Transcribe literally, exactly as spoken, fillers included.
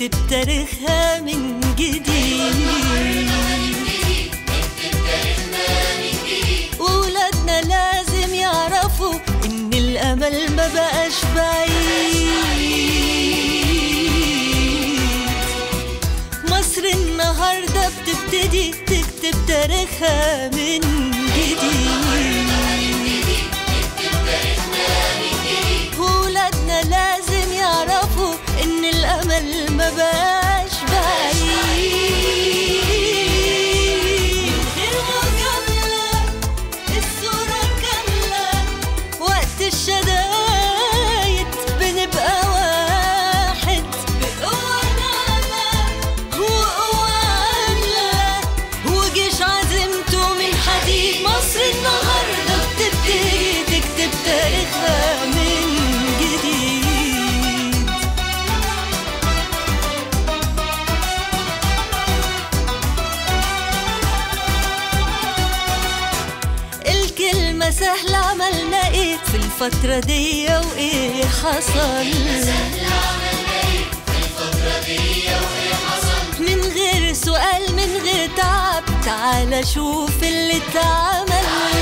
نكتب تاريخها من جديد. وولادنا لازم يعرفوا إن الأمل ما بقاش بعيد. مصر النهاردة بتبتدي تكتب تاريخها من جديد. وولادنا لازم يعرفوا إن الأمل ما بقاش بعيد. غير مجاملة الصورة كاملة، وقت الشدايد بنبقى واحد، بقوة ناعمة وقوة عاملة، وجيش عزيمته من حديد. مصر النهاردة بتبتدي تكتب تاريخها من جديد. الكلمة سهلة، عملنا ايه في الفترة دي وايه حصل؟ من غير سؤال، من غير تعب، تعال شوف اللي اتعمل.